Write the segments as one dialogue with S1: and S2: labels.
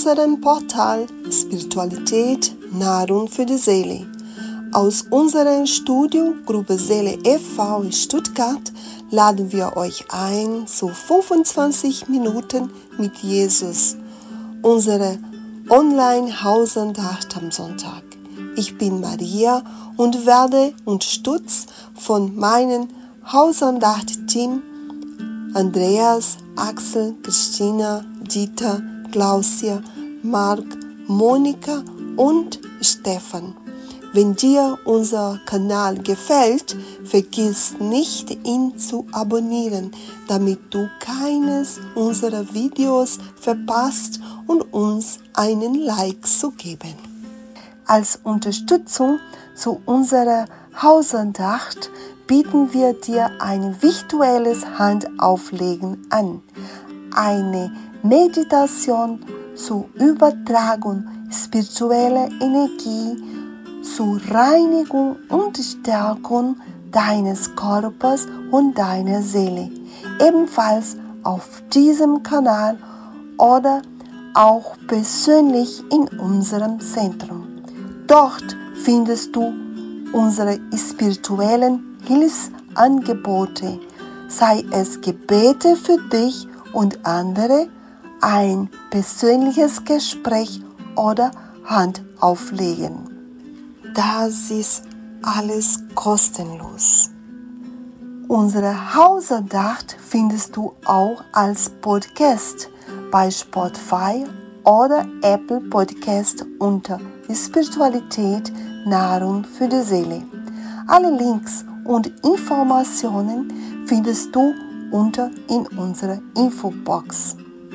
S1: unserem Portal Spiritualität, Nahrung für die Seele. Aus unserer Studio Gruppe Seele e.V. in Stuttgart laden wir euch ein zu 25 Minuten mit Jesus, unsere Online-Hausandacht am Sonntag. Ich bin Maria und werde unterstützt von meinem Hausandacht-Team Andreas, Axel, Christina, Dieter, Klausia, Marc, Monika und Stefan. Wenn dir unser Kanal gefällt, vergiss nicht, ihn zu abonnieren, damit du keines unserer Videos verpasst und uns einen Like zu geben. Als Unterstützung zu unserer Hausandacht bieten wir dir ein virtuelles Handauflegen an. Eine Meditation zur Übertragung spiritueller Energie, zur Reinigung und Stärkung deines Körpers und deiner Seele. Ebenfalls auf diesem Kanal oder auch persönlich in unserem Zentrum. Dort findest du unsere spirituellen Hilfsangebote, sei es Gebete für dich und andere, ein persönliches Gespräch oder Handauflegen. Das ist alles kostenlos. Unsere Hausandacht findest du auch als Podcast bei Spotify oder Apple Podcast unter Spiritualität, Nahrung für die Seele. Alle Links und Informationen findest du unter in unserer Infobox.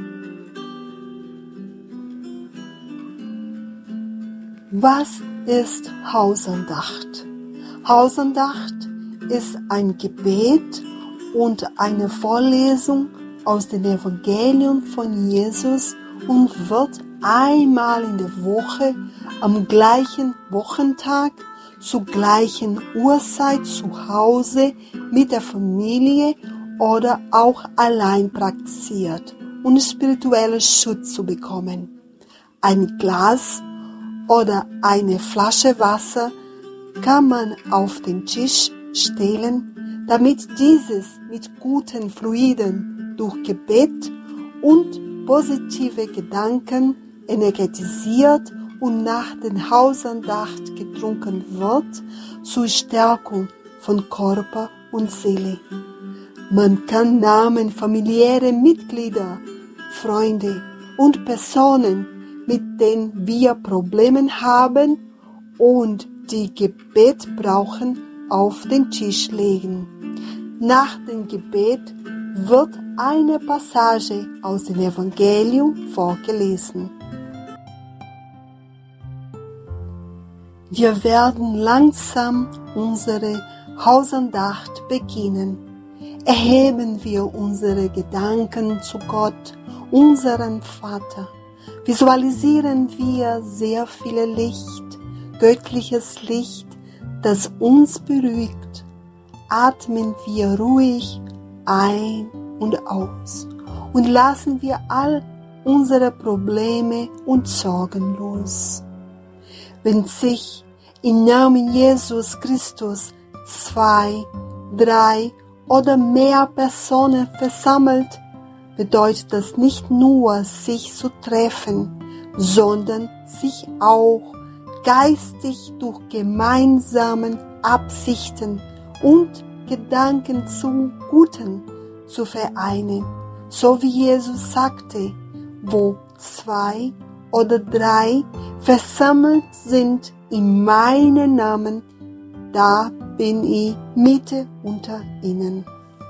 S1: Was ist Hausandacht? Hausandacht ist ein Gebet und eine Vorlesung aus dem Evangelium von Jesus und wird einmal in der Woche am gleichen Wochentag zur gleichen Uhrzeit zu Hause mit der Familie oder auch allein praktiziert, um spirituellen Schutz zu bekommen. Ein Glas oder eine Flasche Wasser kann man auf den Tisch stellen, damit dieses mit guten Fluiden durch Gebet und positive Gedanken energetisiert und nach der Hausandacht getrunken wird, zur Stärkung von Körper und Seele. Man kann Namen familiärer Mitglieder, Freunde und Personen, mit denen wir Probleme haben und die Gebet brauchen, auf den Tisch legen. Nach dem Gebet wird eine Passage aus dem Evangelium vorgelesen. Wir werden langsam unsere Hausandacht beginnen. Erheben wir unsere Gedanken zu Gott, unserem Vater. Visualisieren wir sehr viel Licht, göttliches Licht, das uns beruhigt. Atmen wir ruhig ein und aus und lassen wir all unsere Probleme und Sorgen los. Wenn sich im Namen Jesus Christus 2, 3 oder mehr Personen versammelt, bedeutet das nicht nur, sich zu treffen, sondern sich auch geistig durch gemeinsame Absichten und Gedanken zum Guten zu vereinen. So wie Jesus sagte, wo 2 oder 3 versammelt sind in meinem Namen, da bin ich Mitte unter ihnen.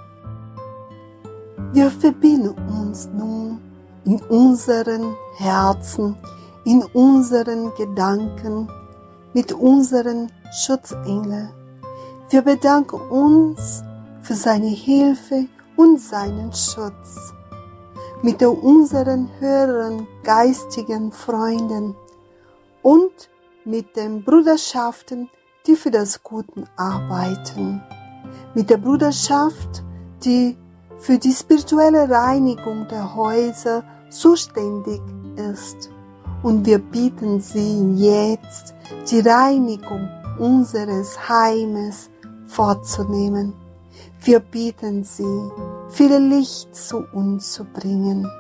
S1: Wir verbinden uns nun in unseren Herzen, in unseren Gedanken mit unseren Schutzengeln. Wir bedanken uns für seine Hilfe und seinen Schutz. Mit unseren höheren geistigen Freunden und mit den Bruderschaften, die für das Gute arbeiten. Mit der Bruderschaft, die für die spirituelle Reinigung der Häuser zuständig ist. und wir bitten Sie jetzt, die Reinigung unseres Heimes vorzunehmen. Wir bitten Sie, viel Licht zu uns zu bringen.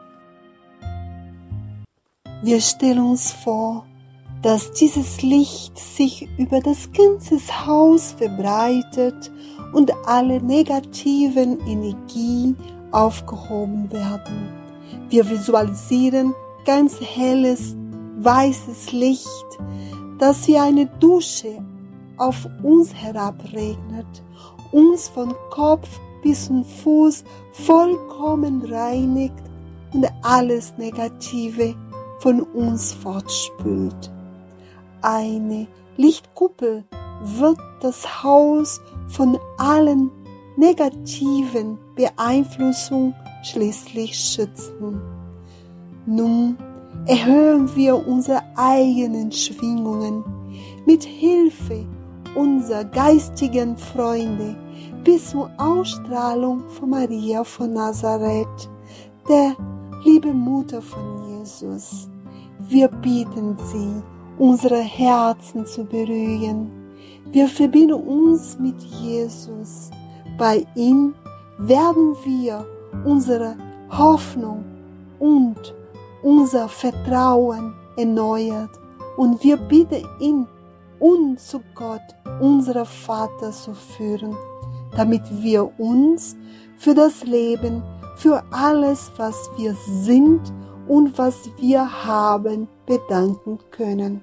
S1: Wir stellen uns vor, dass dieses Licht sich über das ganze Haus verbreitet und alle negativen Energien aufgehoben werden. Wir visualisieren ganz helles, weißes Licht, das wie eine Dusche auf uns herabregnet, uns von Kopf bis zum Fuß vollkommen reinigt und alles Negative von uns fortspült. Eine Lichtkuppel wird das Haus von allen negativen Beeinflussungen schließlich schützen. Nun erhöhen wir unsere eigenen Schwingungen mit Hilfe unserer geistigen Freunde bis zur Ausstrahlung von Maria von Nazareth, der liebe Mutter von Jesus. Wir bitten Sie, unsere Herzen zu beruhigen. Wir verbinden uns mit Jesus. Bei ihm werden wir unsere Hoffnung und unser Vertrauen erneuert und wir bitten ihn, uns zu Gott, unserem Vater, zu führen, damit wir uns für das Leben, für alles, was wir sind und was wir haben, bedanken können.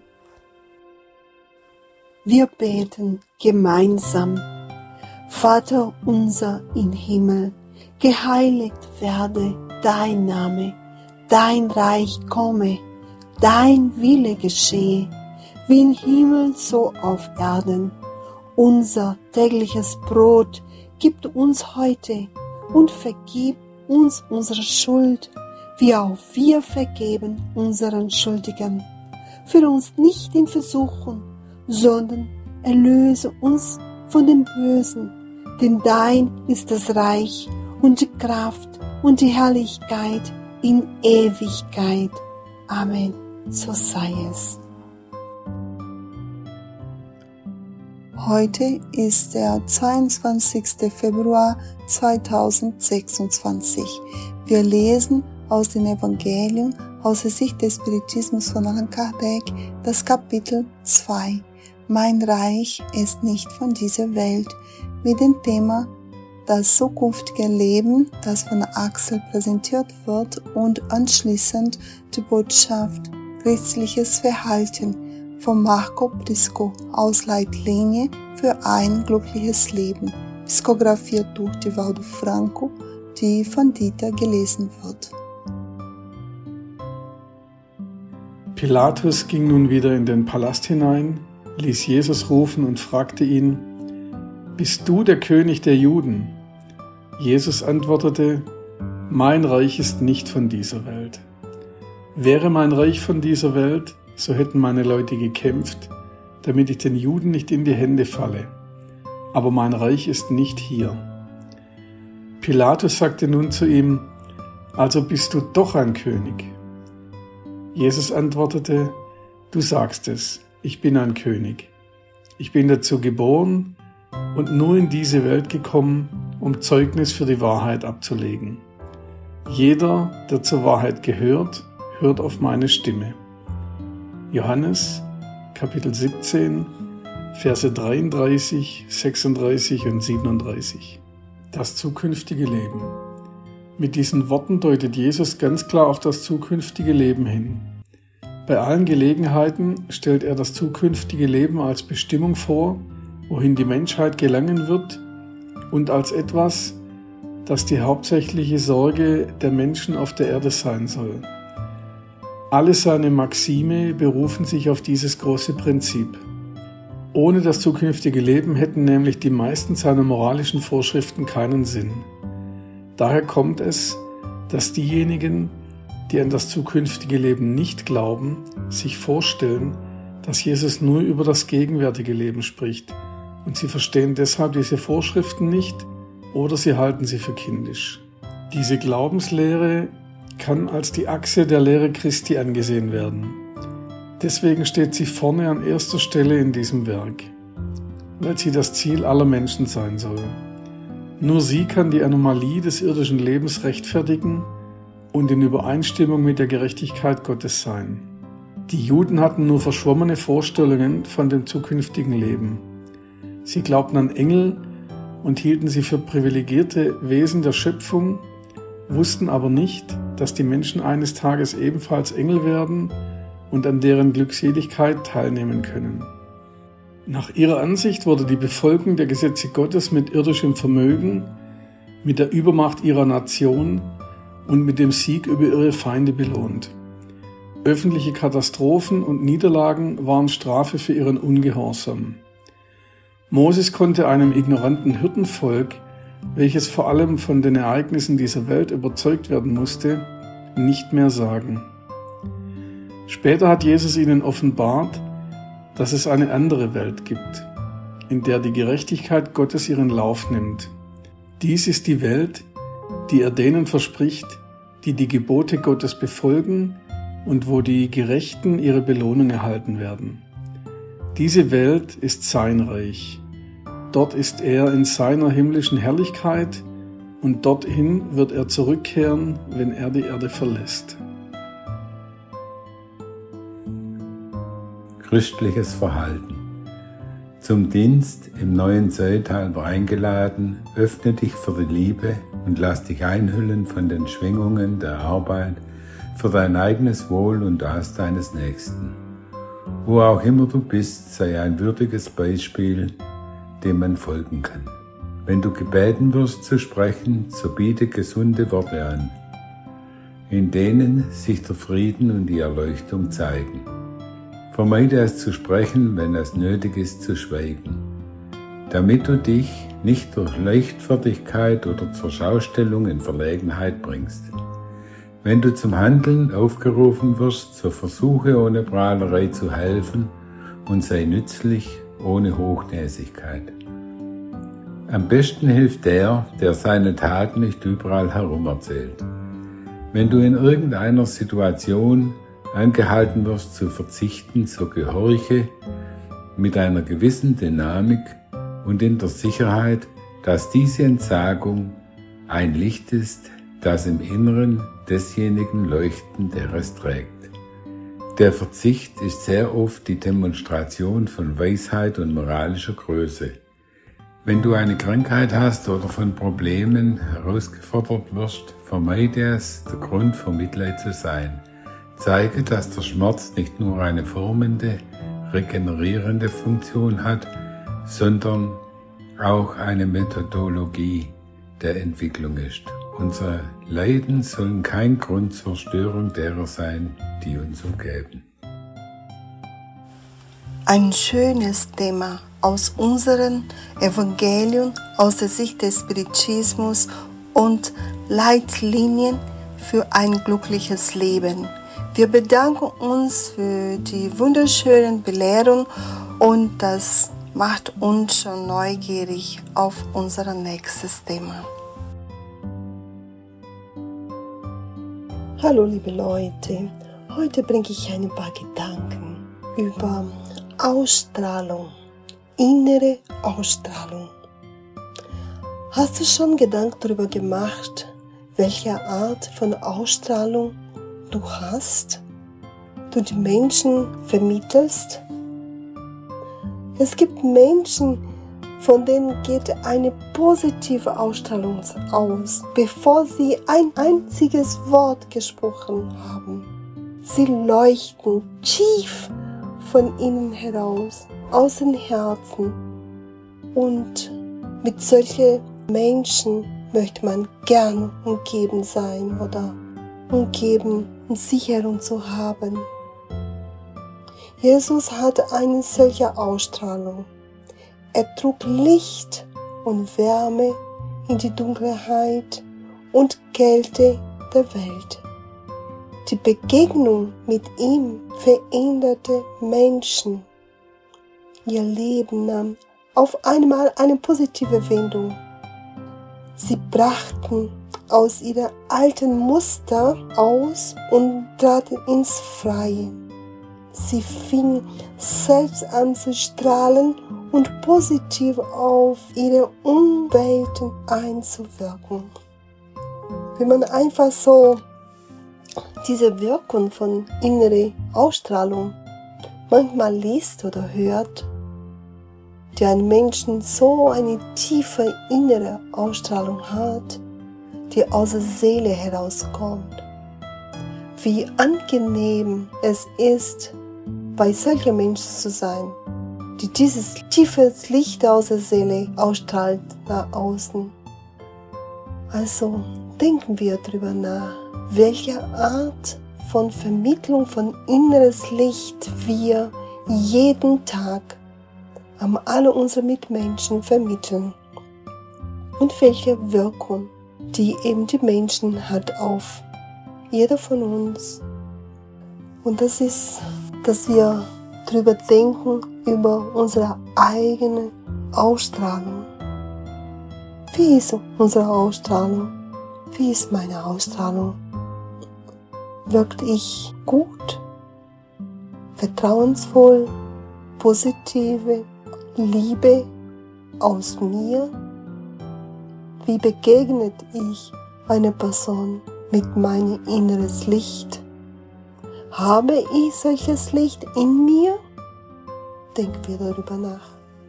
S1: Wir beten gemeinsam. Vater unser im Himmel, geheiligt werde dein Name, dein Reich komme, dein Wille geschehe, wie im Himmel so auf Erden. Unser tägliches Brot gib uns heute und vergib uns unsere Schuld, wie auch wir vergeben unseren Schuldigen. Führe uns nicht in Versuchung, sondern erlöse uns von dem Bösen. Denn dein ist das Reich und die Kraft und die Herrlichkeit in Ewigkeit. Amen. So sei es. Heute ist der 22. Februar 2026. Wir lesen aus dem Evangelium aus der Sicht des Spiritismus von Allan Kardec das Kapitel 2. Mein Reich ist nicht von dieser Welt, mit dem Thema das zukünftige Leben, das von Axel präsentiert wird, und anschließend die Botschaft Christliches Verhalten von Marco Briscoe aus Leitlinie für ein glückliches Leben, psichografiert durch Divaldo Franco, die von Dieter gelesen wird.
S2: Pilatus ging nun wieder in den Palast hinein, ließ Jesus rufen und fragte ihn: Bist du der König der Juden? Jesus antwortete: Mein Reich ist nicht von dieser Welt. Wäre mein Reich von dieser Welt, so hätten meine Leute gekämpft, damit ich den Juden nicht in die Hände falle. Aber mein Reich ist nicht hier. Pilatus sagte nun zu ihm: Also bist du doch ein König. Jesus antwortete: Du sagst es, ich bin ein König. Ich bin dazu geboren und nur in diese Welt gekommen, um Zeugnis für die Wahrheit abzulegen. Jeder, der zur Wahrheit gehört, hört auf meine Stimme. Johannes, Kapitel 17, Verse 33, 36 und 37. Das zukünftige Leben. Mit diesen Worten deutet Jesus ganz klar auf das zukünftige Leben hin. Bei allen Gelegenheiten stellt er das zukünftige Leben als Bestimmung vor, wohin die Menschheit gelangen wird, und als etwas, das die hauptsächliche Sorge der Menschen auf der Erde sein soll. Alle seine Maxime berufen sich auf dieses große Prinzip. Ohne das zukünftige Leben hätten nämlich die meisten seiner moralischen Vorschriften keinen Sinn. Daher kommt es, dass diejenigen, die an das zukünftige Leben nicht glauben, sich vorstellen, dass Jesus nur über das gegenwärtige Leben spricht, und sie verstehen deshalb diese Vorschriften nicht oder sie halten sie für kindisch. Diese Glaubenslehre kann als die Achse der Lehre Christi angesehen werden. Deswegen steht sie vorne an erster Stelle in diesem Werk, weil sie das Ziel aller Menschen sein soll. Nur sie kann die Anomalie des irdischen Lebens rechtfertigen und in Übereinstimmung mit der Gerechtigkeit Gottes sein. Die Juden hatten nur verschwommene Vorstellungen von dem zukünftigen Leben. Sie glaubten an Engel und hielten sie für privilegierte Wesen der Schöpfung, wussten aber nicht, dass die Menschen eines Tages ebenfalls Engel werden und an deren Glückseligkeit teilnehmen können. Nach ihrer Ansicht wurde die Befolgung der Gesetze Gottes mit irdischem Vermögen, mit der Übermacht ihrer Nation und mit dem Sieg über ihre Feinde belohnt. Öffentliche Katastrophen und Niederlagen waren Strafe für ihren Ungehorsam. Moses konnte einem ignoranten Hirtenvolk, welches vor allem von den Ereignissen dieser Welt überzeugt werden musste, nicht mehr sagen. Später hat Jesus ihnen offenbart, dass es eine andere Welt gibt, in der die Gerechtigkeit Gottes ihren Lauf nimmt. Dies ist die Welt, die er denen verspricht, die die Gebote Gottes befolgen und wo die Gerechten ihre Belohnung erhalten werden. Diese Welt ist sein Reich. Dort ist er in seiner himmlischen Herrlichkeit und dorthin wird er zurückkehren, wenn er die Erde verlässt.
S3: Christliches Verhalten. Zum Dienst im neuen Zeitalter eingeladen, öffne dich für die Liebe und lass dich einhüllen von den Schwingungen der Arbeit für dein eigenes Wohl und das deines Nächsten. Wo auch immer du bist, sei ein würdiges Beispiel, dem man folgen kann. Wenn du gebeten wirst zu sprechen, so biete gesunde Worte an, in denen sich der Frieden und die Erleuchtung zeigen. Vermeide es zu sprechen, wenn es nötig ist zu schweigen, damit du dich nicht durch Leichtfertigkeit oder zur Schaustellung in Verlegenheit bringst. Wenn du zum Handeln aufgerufen wirst, so versuche ohne Prahlerei zu helfen und sei nützlich ohne Hochnäsigkeit. Am besten hilft der seine Taten nicht überall herumerzählt. Wenn du in irgendeiner Situation angehalten wirst zu verzichten, so gehorche mit einer gewissen Dynamik und in der Sicherheit, dass diese Entsagung ein Licht ist, das im Inneren desjenigen leuchten, der es trägt. Der Verzicht ist sehr oft die Demonstration von Weisheit und moralischer Größe. Wenn du eine Krankheit hast oder von Problemen herausgefordert wirst, vermeide es, der Grund für Mitleid zu sein. Zeige, dass der Schmerz nicht nur eine formende, regenerierende Funktion hat, sondern auch eine Methodologie der Entwicklung ist. Unsere Leiden sollen kein Grund zur Störung derer sein, die uns umgeben.
S1: Ein schönes Thema aus unserem Evangelium, aus der Sicht des Spiritismus und Leitlinien für ein glückliches Leben. Wir bedanken uns für die wunderschönen Belehrungen und das macht uns schon neugierig auf unser nächstes Thema. Hallo liebe Leute, heute bringe ich ein paar Gedanken über Ausstrahlung, innere Ausstrahlung. Hast du schon Gedanken darüber gemacht, welche Art von Ausstrahlung du hast, du die Menschen vermittelst? Es gibt Menschen, von denen geht eine positive Ausstrahlung aus, bevor sie ein einziges Wort gesprochen haben. Sie leuchten tief von innen heraus, aus dem Herzen. Und mit solchen Menschen möchte man gern umgeben sein oder umgeben und Sicherung zu haben. Jesus hatte eine solche Ausstrahlung. Er trug Licht und Wärme in die Dunkelheit und Kälte der Welt. Die Begegnung mit ihm veränderte Menschen. Ihr Leben nahm auf einmal eine positive Wendung. Sie brachten aus ihren alten Muster aus und traten ins Freie. Sie fingen selbst an zu strahlen und positiv auf ihre Umwelten einzuwirken. Wenn man einfach so diese Wirkung von innerer Ausstrahlung manchmal liest oder hört, die ein Menschen so eine tiefe innere Ausstrahlung hat, die aus der Seele herauskommt. Wie angenehm es ist, bei solchen Menschen zu sein, die dieses tiefe Licht aus der Seele ausstrahlt nach außen. Also denken wir darüber nach, welche Art von Vermittlung von inneres Licht wir jeden Tag an alle unsere Mitmenschen vermitteln und welche Wirkung die eben die Menschen hat auf jeder von uns. Und das ist, dass wir darüber denken, über unsere eigene Ausstrahlung. Wie ist unsere Ausstrahlung? Wie ist meine Ausstrahlung? Wirkt ich gut, vertrauensvoll, positive Liebe aus mir? Wie begegnet ich einer Person mit meinem inneres Licht? Habe ich solches Licht in mir? Denken wir darüber nach.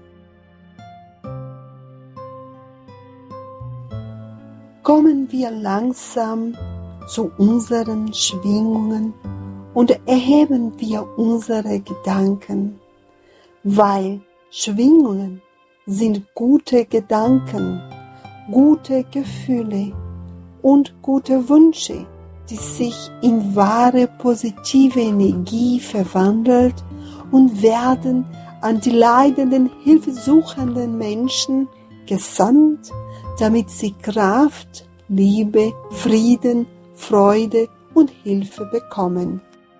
S1: Kommen wir langsam zu unseren Schwingungen und erheben wir unsere Gedanken, weil Schwingungen sind gute Gedanken, gute Gefühle und gute Wünsche, die sich in wahre positive Energie verwandelt und werden an die leidenden, hilfesuchenden Menschen gesandt, damit sie Kraft, Liebe, Frieden, Freude und Hilfe bekommen.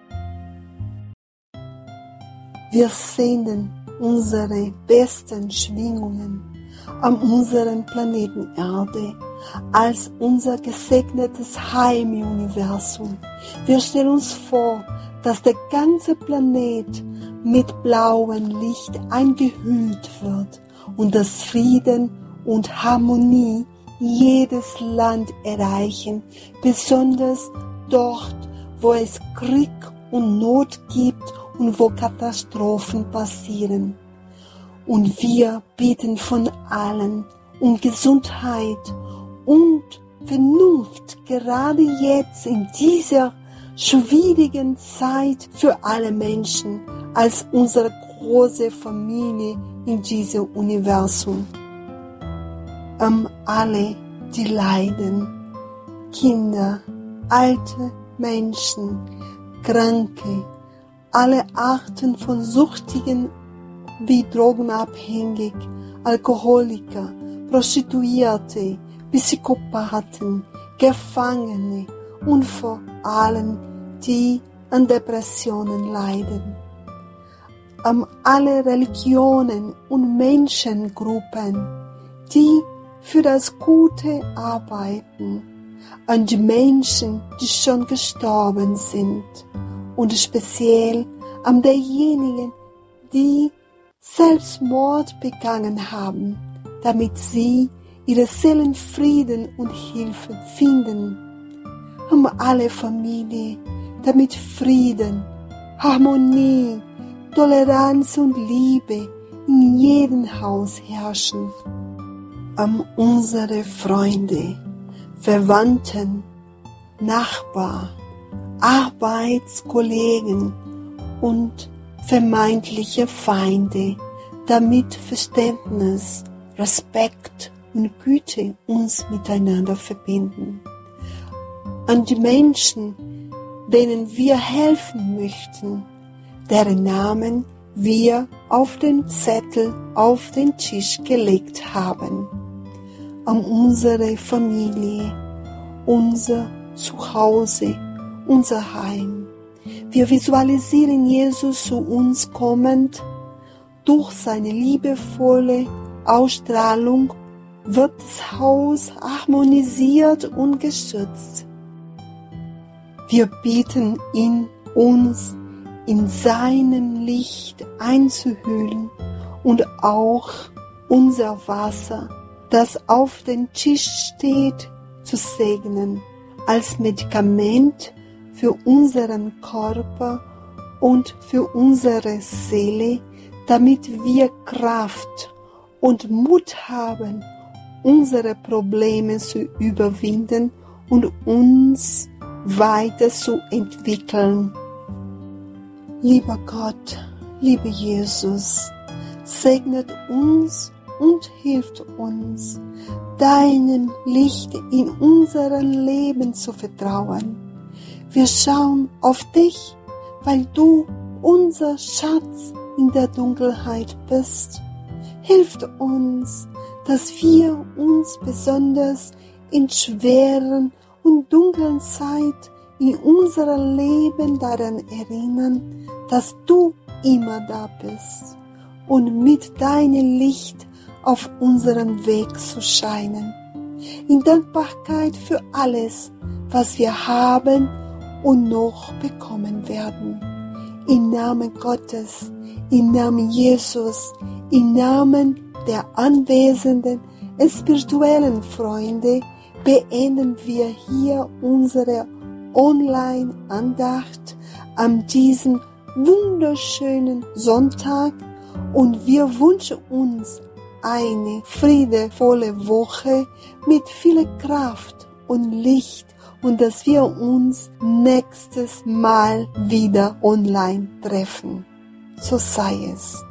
S1: Wir senden unsere besten Schwingungen an unseren Planeten Erde als unser gesegnetes Heim im Universum. Wir stellen uns vor, dass der ganze Planet mit blauem Licht eingehüllt wird und dass Frieden und Harmonie jedes Land erreichen, besonders dort, wo es Krieg und Not gibt und wo Katastrophen passieren. Und wir bitten von allen um Gesundheit und Vernunft, gerade jetzt in dieser schwierigen Zeit für alle Menschen als unsere große Familie in diesem Universum. Alle, die leiden, Kinder, alte Menschen, Kranke, alle Arten von Süchtigen wie Drogenabhängig, Alkoholiker, Prostituierte, Psychopathen, Gefangene und vor allem die an Depressionen leiden. Alle Religionen und Menschengruppen, die für das Gute arbeiten, an die Menschen, die schon gestorben sind und speziell an derjenigen, die Selbstmord begangen haben, damit sie ihre Seelenfrieden und Hilfe finden. Alle Familie, damit Frieden, Harmonie, Toleranz und Liebe in jedem Haus herrschen. Unsere Freunde, Verwandten, Nachbarn, Arbeitskollegen und vermeintliche Feinde, damit Verständnis, Respekt und Güte uns miteinander verbinden. An die Menschen, denen wir helfen möchten, deren Namen wir auf den Zettel auf den Tisch gelegt haben. An unsere Familie, unser Zuhause, unser Heim. Wir visualisieren Jesus zu uns kommend durch seine liebevolle Ausstrahlung wird das Haus harmonisiert und geschützt. Wir bitten ihn, uns in seinem Licht einzuhüllen und auch unser Wasser, das auf dem Tisch steht, zu segnen, als Medikament für unseren Körper und für unsere Seele, damit wir Kraft und Mut haben, unsere Probleme zu überwinden und uns weiterzuentwickeln. Lieber Gott, lieber Jesus, segnet uns und hilft uns, deinem Licht in unserem Leben zu vertrauen. Wir schauen auf dich, weil du unser Schatz in der Dunkelheit bist. Hilf uns, dass wir uns besonders in schweren und dunklen Zeit in unserem Leben daran erinnern, dass du immer da bist und mit deinem Licht auf unserem Weg zu scheinen. In Dankbarkeit für alles, was wir haben und noch bekommen werden. Im Namen Gottes, im Namen Jesus, im Namen der anwesenden spirituellen Freunde beenden wir hier unsere Online-Andacht an diesem wunderschönen Sonntag und wir wünschen uns eine friedevolle Woche mit viel Kraft und Licht und dass wir uns nächstes Mal wieder online treffen. So sei es.